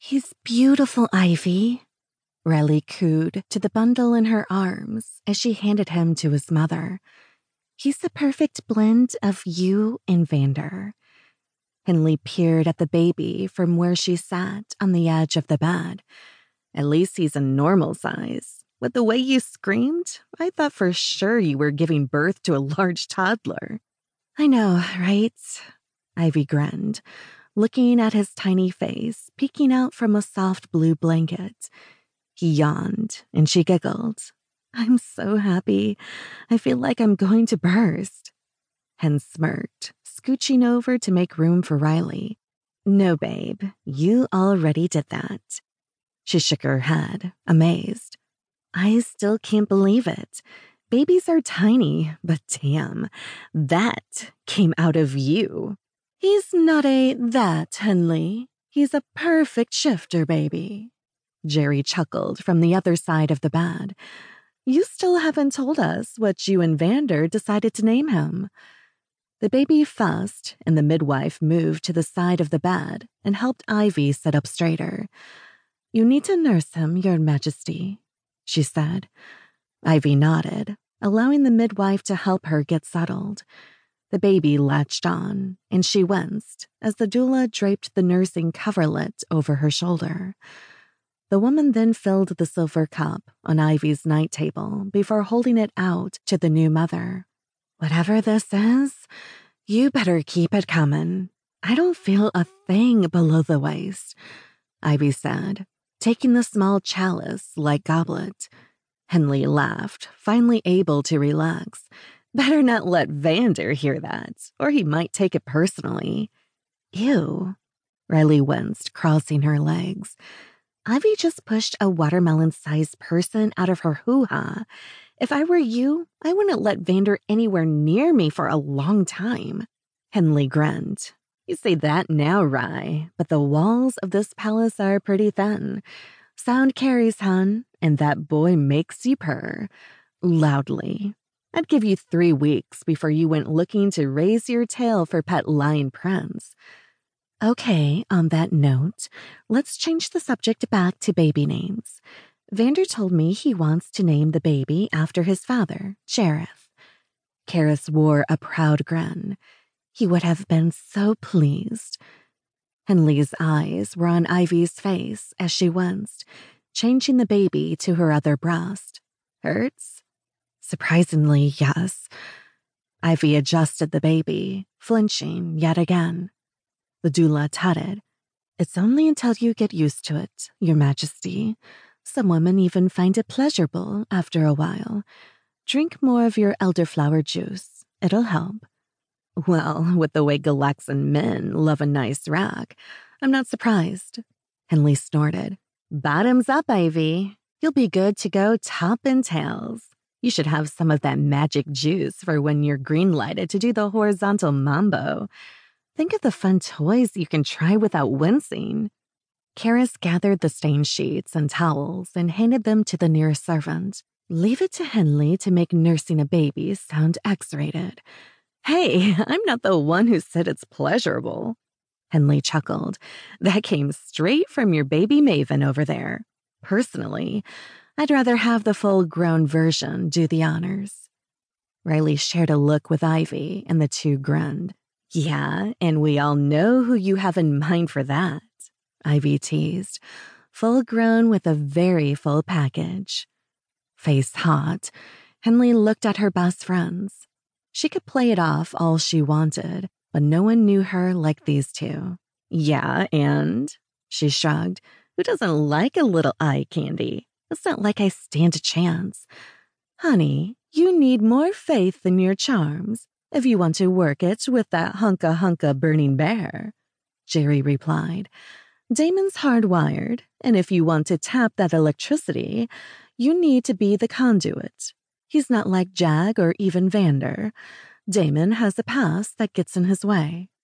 He's beautiful, Ivy, Riley cooed to the bundle in her arms as she handed him to his mother. He's the perfect blend of you and Vander. Henley peered at the baby from where she sat on the edge of the bed. At least he's a normal size. With the way you screamed, I thought for sure you were giving birth to a large toddler. I know, right? Ivy grinned, looking at his tiny face peeking out from a soft blue blanket. He yawned, and she giggled. I'm so happy. I feel like I'm going to burst. Hen smirked, scooching over to make room for Riley. No, babe, you already did that. She shook her head, amazed. I still can't believe it. Babies are tiny, but damn, that came out of you. He's not that, Henley. He's a perfect shifter, baby. Jerry chuckled from the other side of the bed. You still haven't told us what you and Vander decided to name him. The baby fussed, and the midwife moved to the side of the bed and helped Ivy sit up straighter. You need to nurse him, Your Majesty, she said. Ivy nodded, allowing the midwife to help her get settled. The baby latched on, and she winced as the doula draped the nursing coverlet over her shoulder. The woman then filled the silver cup on Ivy's night table before holding it out to the new mother. Whatever this is, you better keep it coming. I don't feel a thing below the waist, Ivy said, taking the small chalice-like goblet. Henley laughed, finally able to relax. Better not let Vander hear that, or he might take it personally. Ew. Riley winced, crossing her legs. Ivy just pushed a watermelon-sized person out of her hoo-ha. If I were you, I wouldn't let Vander anywhere near me for a long time. Henley grinned. You say that now, Rye, but the walls of this palace are pretty thin. Sound carries, hun, and that boy makes you purr. Loudly. I'd give you 3 weeks before you went looking to raise your tail for pet lion prince. Okay, on that note, let's change the subject back to baby names. Vander told me he wants to name the baby after his father, Jareth. Karis wore a proud grin. He would have been so pleased. Henley's eyes were on Ivy's face as she winced, changing the baby to her other breast. Hurts? Surprisingly, yes. Ivy adjusted the baby, flinching yet again. The doula tutted. It's only until you get used to it, Your Majesty. Some women even find it pleasurable after a while. Drink more of your elderflower juice. It'll help. Well, with the way Galaxan men love a nice rack, I'm not surprised. Henley snorted. Bottoms up, Ivy. You'll be good to go top and tails. You should have some of that magic juice for when you're green-lighted to do the horizontal mambo. Think of the fun toys you can try without wincing. Karis gathered the stained sheets and towels and handed them to the nearest servant. Leave it to Henley to make nursing a baby sound X-rated. Hey, I'm not the one who said it's pleasurable. Henley chuckled. That came straight from your baby Maven over there. Personally, I'd rather have the full-grown version do the honors. Riley shared a look with Ivy, and the two grinned. Yeah, and we all know who you have in mind for that, Ivy teased. Full-grown with a very full package. Face hot, Henley looked at her best friends. She could play it off all she wanted, but no one knew her like these two. Yeah, and? She shrugged. Who doesn't like a little eye candy? It's not like I stand a chance. Honey, you need more faith in your charms if you want to work it with that hunka burning bear, Jerry replied. Damon's hardwired, and if you want to tap that electricity, you need to be the conduit. He's not like Jag or even Vander. Damon has a past that gets in his way.